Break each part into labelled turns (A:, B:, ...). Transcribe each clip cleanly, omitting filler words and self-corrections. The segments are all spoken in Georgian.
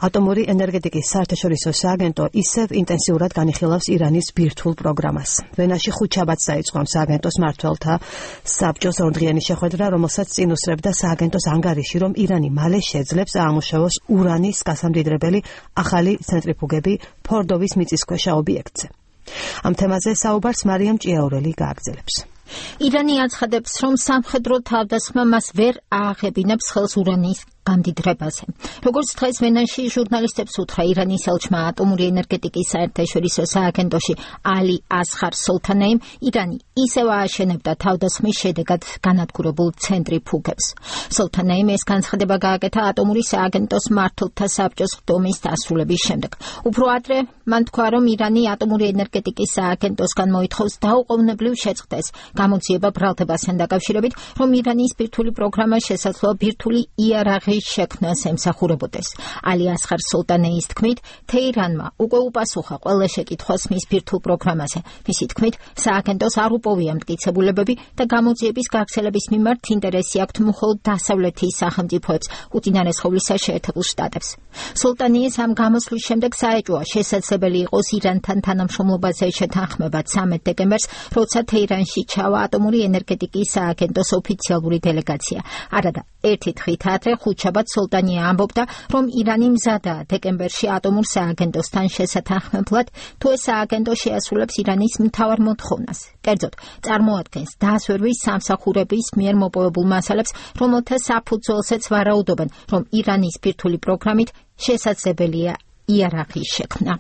A: ატომური ენერგეტიკის საერთაშორისო სააგენტო ისევ ინტენსიურად განიხილავს ირანის ბირთვულ პროგრამას. ვენაში ხუთშაბათს დაიწყო ამ სააგენტოს მმართველთა საბჭოს ორდღიანი შეხვედრა, რომელსაც წინ უსწრებდა სააგენტოს ანგარიში, რომ ირანი მალე შეძლებს აამუშავოს ურანის გასამდიდრებელი ახალი ცენტრიფუგები ფორდოვის მიწისქვეშა ობიექტზე. ამ თემაზე საუბარს მარიამ ჭიაურელი გააგრძელებს.
B: ირანი აცხადებს, რომ სამხედრო თავდასხმა მას ვერ ააღებინებს ხელს ურანის გამდიდრებაზე. როგორც დღეს ვენაში ჟურნალისტებს უთხრა ირანის ელჩმა ატომური ენერგეტიკის საერთაშორისო სააგენტოში ალი ასხარ სულთანეიმ, ირანი ისევ ააშენებდა თავდასხმის შედეგად განადგურებულ ცენტრიფუგებს. სულთანეიმ ეს განცხადება გააკეთა ატომური სააგენტოს მმართველთა საბჭოს ხდომის დასრულების შემდეგ. უფრო ადრე მან თქვა, რომ ირანი ატომური ენერგეტიკის სააგენტოსგან მოითხოვს დაუყოვნებლივ შეწყდეს გამოძიება ბრალდებასთან დაკავშირებით, რომ ირანის ბირთვული პროგრამა შესაძლოა ბირთვული იარაღი შექმნას ემსახურებოდეს. ალი ასხარ სულთანეის თქმით, თეირანმა უკვე უპასუხა ყველა შეკითხვას მის ბირთვულ პროგრამაზე. მისი თქმით, სააგენტოს არ უპოვია მტკიცებულებები და გამოძიების გავრცელების მიმართ ინტერესი აქვთ მხოლოდ დასავლეთის სახელმწიფოებს, უწინარეს ყოვლისა შეერთებულ შტატებს. სულთანეის ამ გამოსვლის შემდეგ საეჭვოა შესაძლებელი იყოს ირანთან თანამშრომლობაზე შეთანხმება 13 დეკემბერს, როცა თეირანში ჩავა ატომური ენერგეტიკის სააგენტოს ოფიციალური დელეგაცია. არადა ერთი დღით ადრე ხუთშაბათ სულთანია ამბობდა, რომ ირანი მზადაა დეკემბერში ატომურ სააგენტოსთან შესათანხმებლად, თუ ეს სააგენტო შეასრულებს ირანის მთავარ მოთხოვნას. კერძოდ, წარმოადგენს დაასვერვის სამსახურების მიერ მოპოვებულ მასალებს, რომელთა საფუძველზეც ვარაუდობენ, რომ ირანის ბირთვული პროგრამით შესაძლებელია იარაღის შექმნა.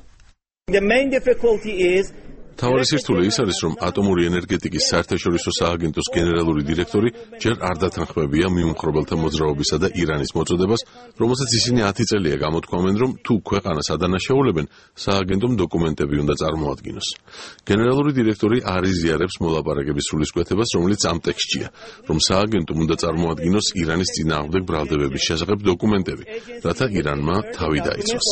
C: თავარი სირთულე ის არის, რომ ატომური ენერგეტიკის საერთაშორისო სააგენტოს გენერალური დირექტორი ჯერ არ დათანხმებია მიუმხრობელთა მოძრაობისა და ირანის მოწოდებას, რომელსაც ისინი 10 წელია გამოთქვამენ, რომ თუ ქვეყანას ადანაშაულებენ, სააგენტომ დოკუმენტები უნდა წარმოადგინოს. გენერალური დირექტორი არ იზიარებს მოლაპარაკების სულისკვეთებას, რომელიც ამ ტექსტშია, რომ სააგენტომ უნდა წარმოადგინოს ირანის წინააღმდეგ ბრალდებების შესახებ დოკუმენტები, რათა ირანმა თავი დაიცვას.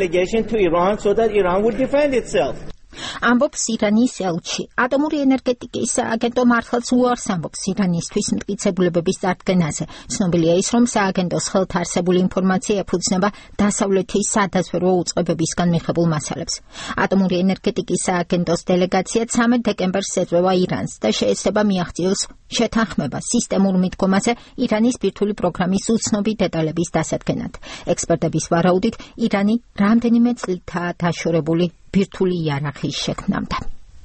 B: ამბობს ირანის ელჩი. ატომური ენერგეტიკის სააგენტო მართლაც უარს ამბობს ირანისთვის მტკიცებულებების წარდგენაზე. ცნობილია ის, რომ სააგენტოს ხელთ არსებული ინფორმაცია ეფუძნება დასავლეთის სადაზვერვო უწყებებისგან მიღებულ მასალებს. ატომური ენერგეტიკის სააგენტოს დელეგაცია 13 დეკემბერს ეწვევა ირანს და შეეცდება მიაღწიოს შეთანხმება სისტემურ მიდგომაზე ირანის ბირთვული პროგრამის უცნობი დეტალების დასადგენად. ექსპერტების ვარაუდით, ირანი რამდენიმე წლითაა დაშორებული ბირთვული იარაღის შექმნამდე.